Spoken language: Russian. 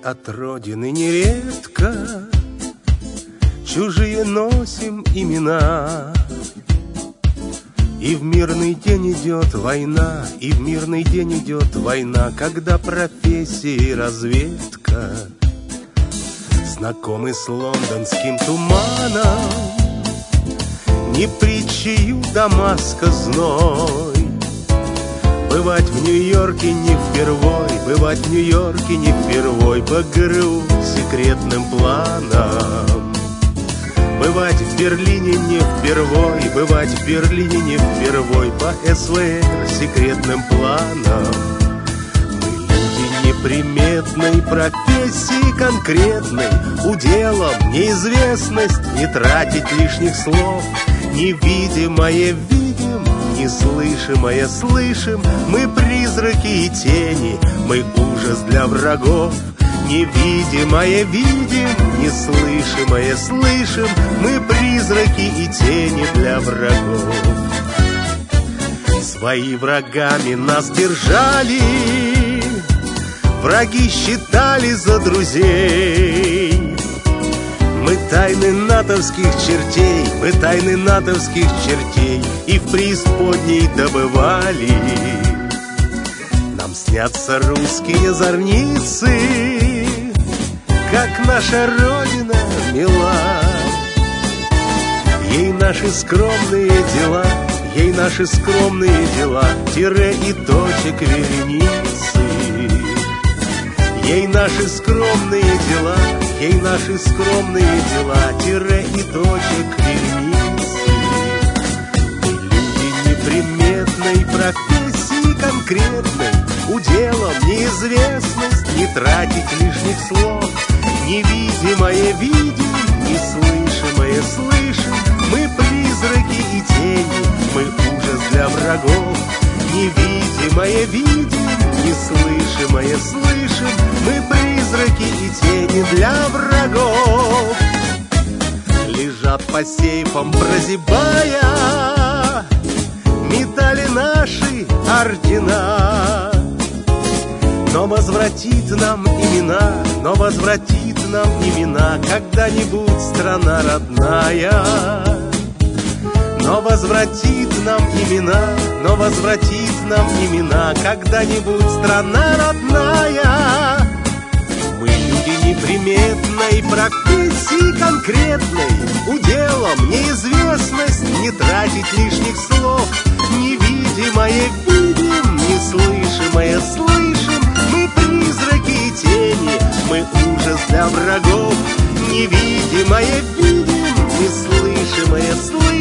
от родины нередко, чужие носим имена. И в мирный день идет война, и в мирный день идет война, когда профессии разведка. Знакомый с лондонским туманом, не притчею Дамаска зной. Бывать в Нью-Йорке не впервой, бывать в Нью-Йорке не впервой, по ГРУ секретным планом. Бывать в Берлине не впервой, бывать в Берлине не впервой, по СВР секретным планом. Мы люди неприметной, профессии конкретной, уделом неизвестность, не тратить лишних слов. Невидимое видим, неслышимое слышим, мы призраки и тени, мы ужас для врагов. Невидимое видим, неслышимое слышим, мы призраки и тени для врагов. Свои врагами нас держали, враги считали за друзей. Мы тайны натовских чертей, мы тайны натовских чертей и в преисподней добывали. Нам снятся русские зорницы, как наша Родина мила. Ей наши скромные дела, ей наши скромные дела, тире и точек вереницы. Ей наши скромные дела, ей наши скромные дела, тире и точек вереницы. Мы люди неприметной, профессии конкретной, уделом неизвестность, не тратить лишних слов. Невидимое видим, неслышимое слышим, мы призраки и тени, мы ужас для врагов. Невидимое видим, неслышимое слышим, мы призраки и тени для врагов. Лежат по сейфам, прозябая, медали наши, ордена. Но возвратит нам имена, но возвратит нам имена когда-нибудь страна родная. Но возвратит нам имена, но возвратит нам имена когда-нибудь страна родная. Мы люди неприметной, профессии конкретной, уделом неизвестность, не тратить лишних слов. Невидимое видим, неслышимое слышим, мы призраки и тени, мы ужас для врагов. Невидимое видим, неслышимое слышим,